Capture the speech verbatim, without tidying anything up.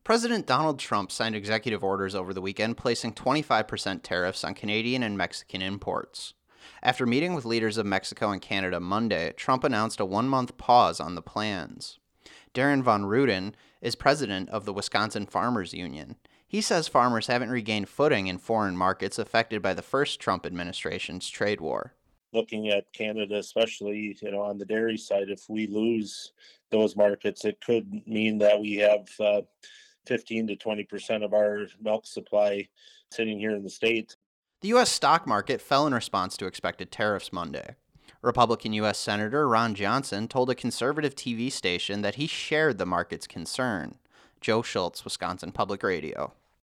President Donald Trump signed executive orders over the weekend placing twenty-five percent tariffs on Canadian and Mexican imports. After meeting with leaders of Mexico and Canada Monday, Trump announced a one-month pause on the plans. Darren Von Ruden is president of the Wisconsin Farmers Union. He says farmers haven't regained footing in foreign markets affected by the first Trump administration's trade war. Looking at Canada, especially, you know, on the dairy side, if we lose those markets, it could mean that we have uh, fifteen to twenty percent of our milk supply sitting here in the States. The U S stock market fell in response to expected tariffs Monday. Republican U S Senator Ron Johnson told a conservative T V station that he shared the market's concern. Joe Schultz, Wisconsin Public Radio.